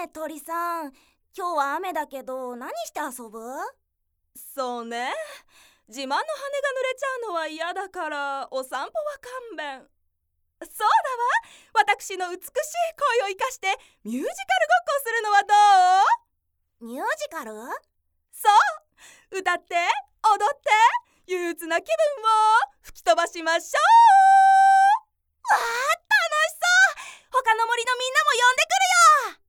鳥さん、今日は雨だけど何して遊ぶ？ そうね、自慢の羽が濡れちゃうのは嫌だからお散歩は勘弁。そうだわ、私の美しい声を生かしてミュージカルごっこするのはどう？ ミュージカル？ そう、歌って踊って憂鬱な気分を吹き飛ばしましょう。 わあ、楽しそう。他の森のみんなも呼んでくるよ。